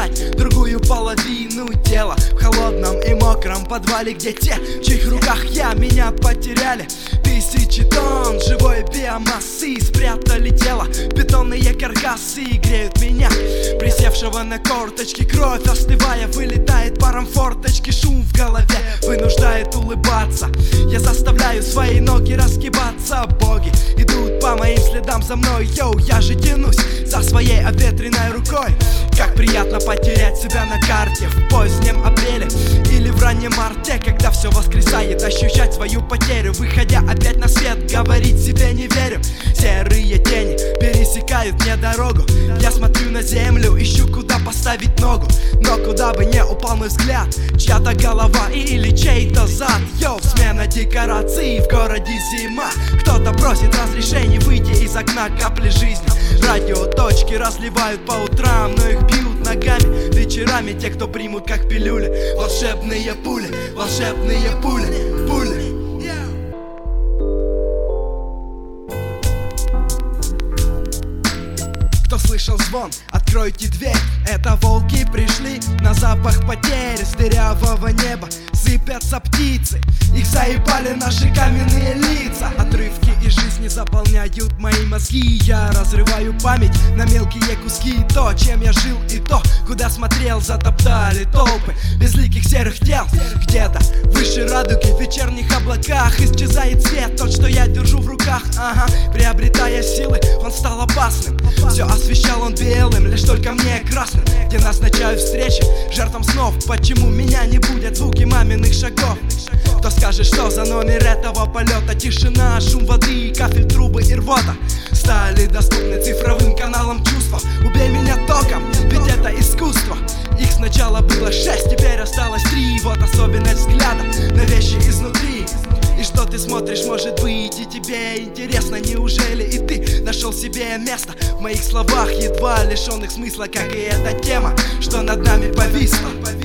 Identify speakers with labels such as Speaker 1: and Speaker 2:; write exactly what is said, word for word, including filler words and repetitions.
Speaker 1: искать другую половину тела в холодном и мокром подвале, где те, в чьих руках я, меня потеряли. Тысячи тонн живой биомассы спрятали тело, бетонные каркасы греют меня, присевшего на корточки. Кровь, остывая, вылетает паром форточки. Шум в голове вынуждает улыбаться. Я заставляю свои ноги раскибаться. Боги идут по моим следам за мной. Йоу, я же тянусь за своей обветренной рукой. Как приятно потерять себя на карте в позднем апреле или в раннем марте, когда все воскресает, ощущать свою потерю, выходя опять на свет, говорить себе не верю. Серые тени пересекают мне дорогу. Я смотрю на землю, ищу, куда поставить ногу, но куда бы не упал мой взгляд, чья-то голова или чей-то зад. Йоу, смена декораций, в городе зима. Кто-то просит разрешения выйти из окна, капли жизни. Радиоточки разливают по утрам, но их бьют ногами вечерами те, кто примут как пилюли. Волшебные пули, волшебные пули, пули. Кто слышал звон, откройте дверь. Это волки пришли на запах потери. С дырявого неба сыпятся птицы, их заебали наши каменные лица. Отрывки из жизни заполняют мои мозги. Я разрываю память на мелкие куски. То, чем я жил, и то, куда смотрел, затоптали толпы безликих серых тел. Где-то выше радуги в вечерних облаках исчезает свет, тот, что я держу в руках. Ага, приобретая силы, он стал опасным. Все освещал он белым, лишь только мне красным. Где назначаю встречи жертвам снов. Почему меня не будет звуки маминых шагов? Кто скажет, что за номер этого полета? Тишина, шум воды, кафель, трубы и рвота стали доступны цифровым каналам чувства. Убей меня током, ведь это искусство. Их сначала было шесть, теперь осталось три. Вот особенность взгляда на вещи изнутри. И что ты смотришь, может быть, и тебе интересно. Неужели и ты нашел себе место в моих словах, едва лишенных смысла, как и эта тема, что над нами повисла?